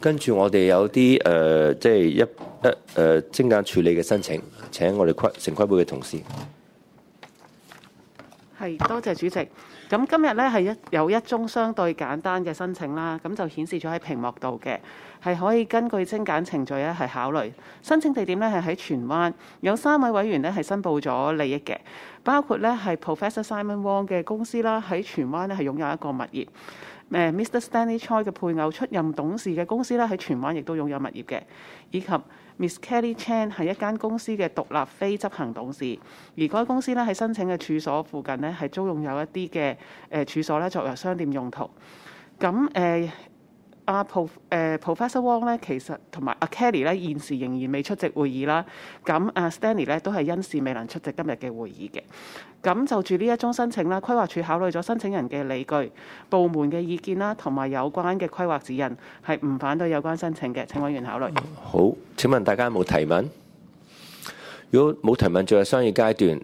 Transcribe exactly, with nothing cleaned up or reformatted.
跟住我哋有啲誒、呃，即係一一誒、呃、精簡處理嘅申請，請我哋規城規會嘅同事。 係，多謝主席。咁今日咧係一有一宗相對簡單嘅申請啦，咁就顯示咗喺屏幕度嘅，係可以根據精簡程序咧係考慮。申請地點咧係喺荃灣，有三位委員咧係申報咗利益嘅，包括咧係 Professor Simon Wong 嘅公司啦，喺荃灣咧係擁有一個物業。誒 Mister Stanley Choi 嘅配偶出任董事嘅公司咧喺荃灣亦都擁有物業嘅，以及 Miss Kelly Chan 係一間公司嘅獨立非執行董事，而該公司咧喺申請嘅處所附近咧係租用有一啲嘅誒處所咧作為商店用途。咁誒阿 Pro 誒 Professor Wong 咧其實同埋阿 Kelly 咧現時仍然未出席會議啦。咁阿 Stanley 咧都係因事未能出席今日嘅會議嘅。咁就住呢一宗申請啦，規劃署考慮咗申請人嘅理據、部門嘅意見啦，同埋有關嘅規劃指引，係唔反對有關申請嘅。請委員考慮。 好，請問大家有冇提問？如果冇提問，進入商議階段。